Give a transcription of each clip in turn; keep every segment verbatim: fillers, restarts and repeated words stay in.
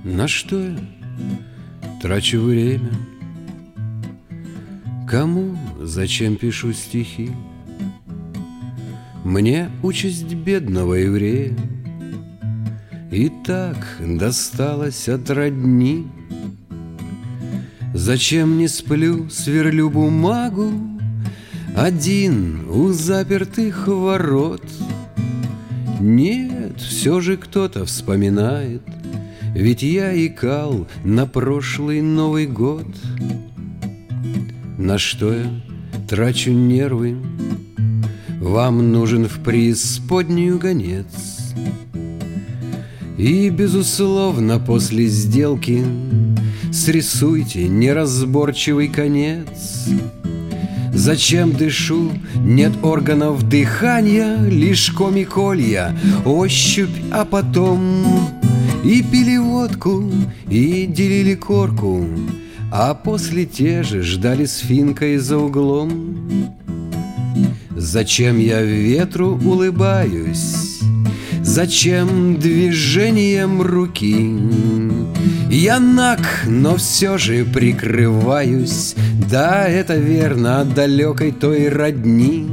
На что я трачу время? Кому, зачем пишу стихи? Мне участь бедного еврея и так досталось от родни. Зачем не сплю, сверлю бумагу один у запертых ворот? Нет, все же кто-то вспоминает, ведь я икал на прошлый Новый год. На что я трачу нервы? Вам нужен в преисподнюю гонец. И, безусловно, после сделки срисуйте неразборчивый конец. Зачем дышу? Нет органов дыхания, лишь комиколья, ощупь, а потом и пили водку, и делили корку, а после те же ждали с финкой за углом. Зачем я ветру улыбаюсь? Зачем движением руки? Я наг, но все же прикрываюсь. Да, это верно, от далекой той родни.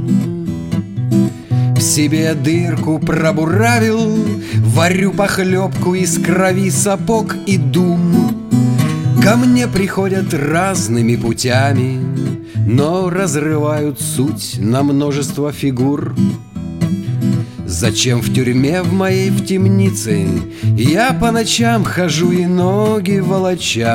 В себе дырку пробуравил, варю похлебку из крови, сапог и дум. Ко мне приходят разными путями, но разрывают суть на множество фигур. Зачем в тюрьме в моей в темнице я по ночам хожу и ноги волоча?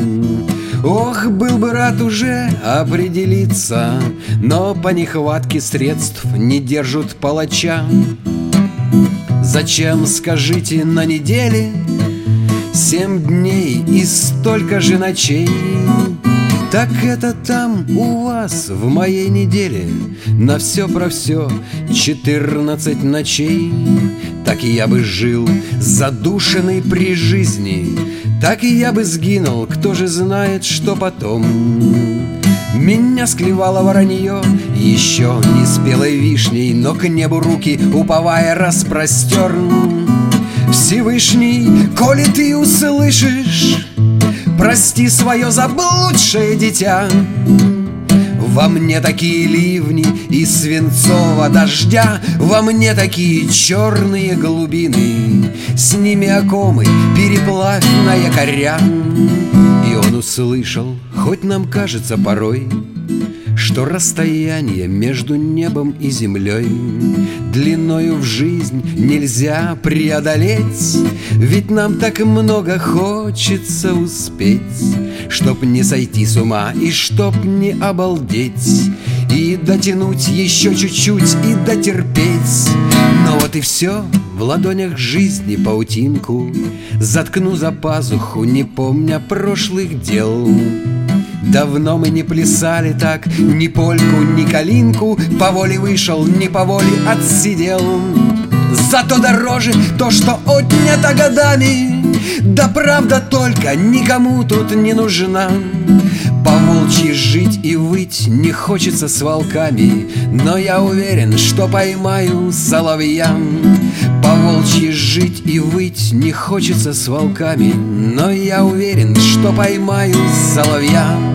Ох, был бы рад уже определиться, но по нехватке средств не держат палача. Зачем, скажите, на неделе семь дней и столько же ночей? Так это там у вас в моей неделе на все про все четырнадцать ночей. Так и я бы жил задушенный при жизни, так и я бы сгинул, кто же знает, что потом. Меня склевало воронье еще не спелой вишней, но к небу руки уповая распростер. Всевышний, коли ты услышишь, прости свое заблудшее дитя. Во мне такие ливни и свинцового дождя, во мне такие черные глубины, с ними окомы переплавь на якоря. И он услышал, хоть нам кажется порой, что расстояние между небом и землей длиною в жизнь нельзя преодолеть. Ведь нам так много хочется успеть, чтоб не сойти с ума и чтоб не обалдеть, и дотянуть еще чуть-чуть и дотерпеть. Но вот и все, в ладонях жизни паутинку заткну за пазуху, не помня прошлых дел. Давно мы не плясали так, ни польку, ни калинку, по воле вышел, не по воле отсидел. Зато дороже то, что отнято годами, да правда только никому тут не нужна. По-волчьи жить и выть не хочется с волками, но я уверен, что поймаю соловья. По-волчьи жить и выть не хочется с волками, но я уверен, что поймаю соловья.